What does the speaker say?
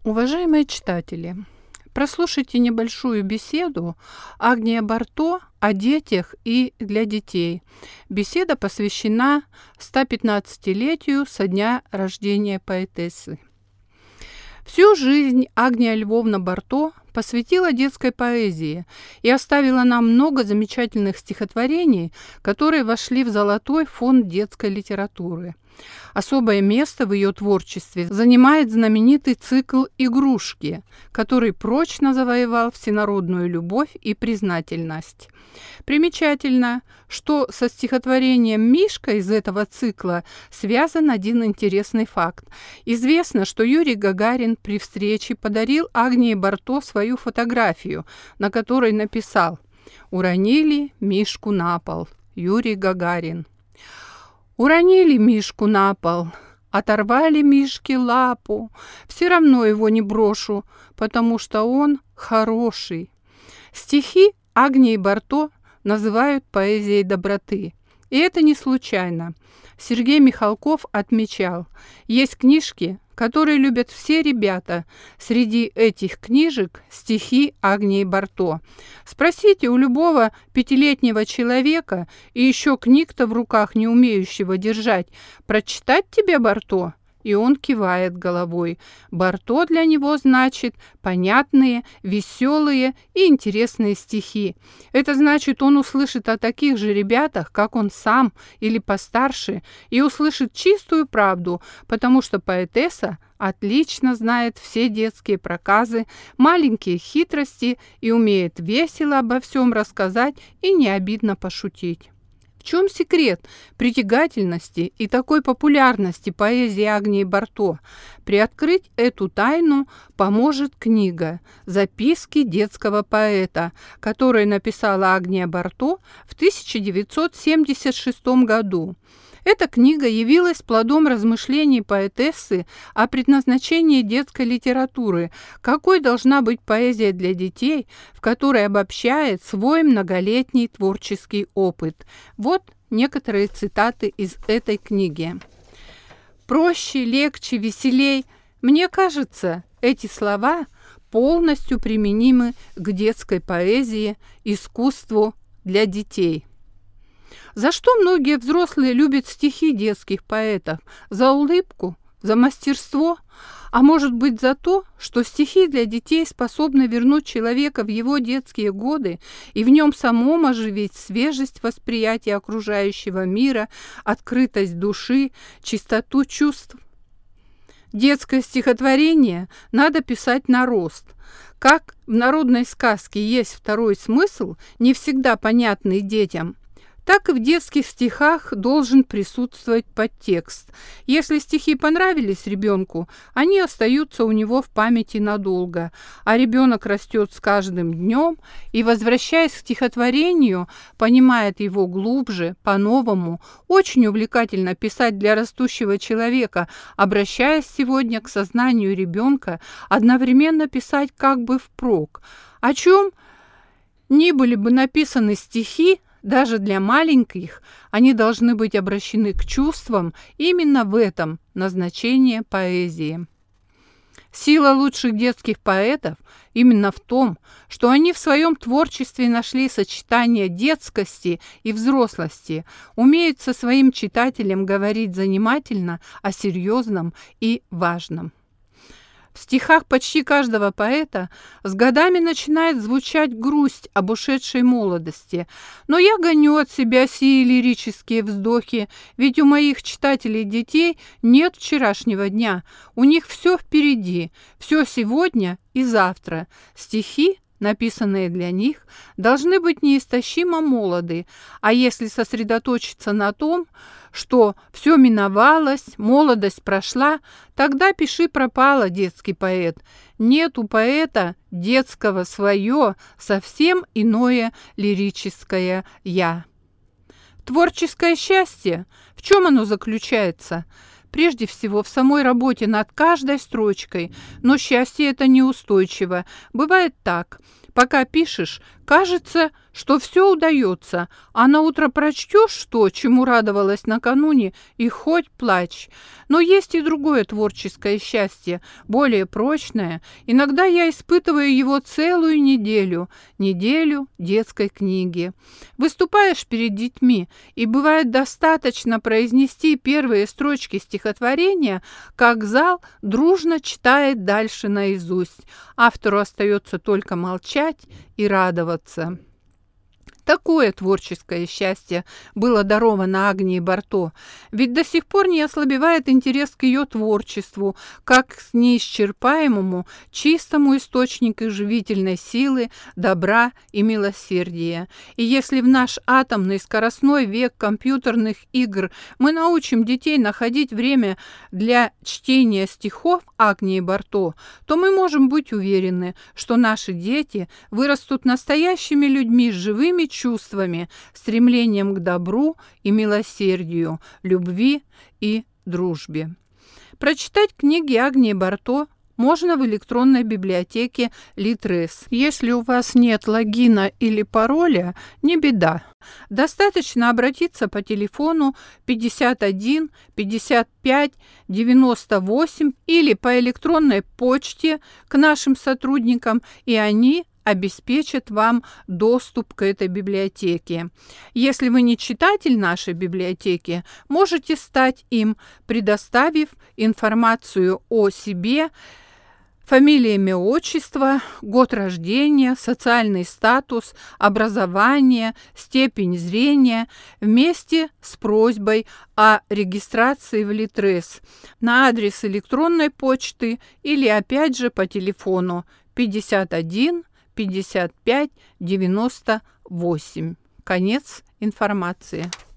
Уважаемые читатели, прослушайте небольшую беседу Агнии Барто о детях и для детей. Беседа посвящена 115-летию со дня рождения поэтессы. Всю жизнь Агния Львовна Барто посвятила детской поэзии и оставила нам много замечательных стихотворений, которые вошли в золотой фонд детской литературы. Особое место в ее творчестве занимает знаменитый цикл «Игрушки», который прочно завоевал всенародную любовь и признательность. Примечательно, что со стихотворением «Мишка» из этого цикла связан один интересный факт. Известно, что Юрий Гагарин при встрече подарил Агнии Барто свою фотографию, на которой написал «Уронили Мишку на пол. Юрий Гагарин». Уронили Мишку на пол, оторвали Мишке лапу, все равно его не брошу, потому что он хороший. Стихи Агнии Барто называют поэзией доброты. И это не случайно. Сергей Михалков отмечал, есть книжки, которые любят все ребята. Среди этих книжек стихи Агнии Барто. Спросите у любого пятилетнего человека и еще книг-то в руках не умеющего держать, прочитать тебе Барто? И он кивает головой. Барто для него значит понятные, веселые и интересные стихи. Это значит, он услышит о таких же ребятах, как он сам или постарше, и услышит чистую правду, потому что поэтесса отлично знает все детские проказы, маленькие хитрости и умеет весело обо всем рассказать и не обидно пошутить. В чем секрет притягательности и такой популярности поэзии Агнии Барто? Приоткрыть эту тайну поможет книга «Записки детского поэта», которую написала Агния Барто в 1976 году. Эта книга явилась плодом размышлений поэтессы о предназначении детской литературы, какой должна быть поэзия для детей, в которой обобщает свой многолетний творческий опыт. Вот некоторые цитаты из этой книги. «Проще, легче, веселей. Мне кажется, эти слова полностью применимы к детской поэзии, искусству для детей». За что многие взрослые любят стихи детских поэтов? За улыбку? За мастерство? А может быть за то, что стихи для детей способны вернуть человека в его детские годы и в нем самом оживить свежесть восприятия окружающего мира, открытость души, чистоту чувств? Детское стихотворение надо писать на рост. Как в народной сказке есть второй смысл, не всегда понятный детям, так и в детских стихах должен присутствовать подтекст. Если стихи понравились ребенку, они остаются у него в памяти надолго, а ребенок растет с каждым днем и, возвращаясь к стихотворению, понимает его глубже, по-новому. Очень увлекательно писать для растущего человека, обращаясь сегодня к сознанию ребенка, одновременно писать как бы впрок. О чем ни были бы написаны стихи, даже для маленьких, они должны быть обращены к чувствам, именно в этом назначение поэзии. Сила лучших детских поэтов именно в том, что они в своем творчестве нашли сочетание детскости и взрослости, умеют со своим читателем говорить занимательно о серьезном и важном. В стихах почти каждого поэта с годами начинает звучать грусть об ушедшей молодости. Но я гоню от себя сии лирические вздохи, ведь у моих читателей детей нет вчерашнего дня. У них все впереди, все сегодня и завтра. Стихи, написанные для них, должны быть неистощимо молоды, а если сосредоточиться на том, что все миновалось, молодость прошла, тогда пиши пропало, детский поэт. Нет у поэта детского свое, совсем иное лирическое «я». Творческое счастье, в чем оно заключается? Прежде всего, в самой работе над каждой строчкой, но счастье это неустойчиво. Бывает так. Пока пишешь, Кажется, что все удается, а на утро прочтешь то, чему радовалась накануне, и хоть плачь. Но есть и другое творческое счастье, более прочное. Иногда я испытываю его целую неделю детской книги. Выступаешь перед детьми, и бывает достаточно произнести первые строчки стихотворения, как зал дружно читает дальше наизусть. Автору остается только молчать и радоваться. Такое творческое счастье было даровано Агнии Барто, ведь до сих пор не ослабевает интерес к ее творчеству, как к неисчерпаемому, чистому источнику живительной силы, добра и милосердия. И если в наш атомный скоростной век компьютерных игр мы научим детей находить время для чтения стихов Агнии Барто, то мы можем быть уверены, что наши дети вырастут настоящими людьми с живыми чувствами, стремлением к добру и милосердию, любви и дружбе. Прочитать книги Агнии Барто можно в электронной библиотеке Литрес. Если у вас нет логина или пароля, не беда. Достаточно обратиться по телефону 51 55 98 или по электронной почте к нашим сотрудникам, и они обеспечат вам доступ к этой библиотеке. Если вы не читатель нашей библиотеки, можете стать им, предоставив информацию о себе, фамилия, имя, отчество, год рождения, социальный статус, образование, степень зрения, вместе с просьбой о регистрации в Литрес на адрес электронной почты или опять же по телефону 51 55 98. Конец информации.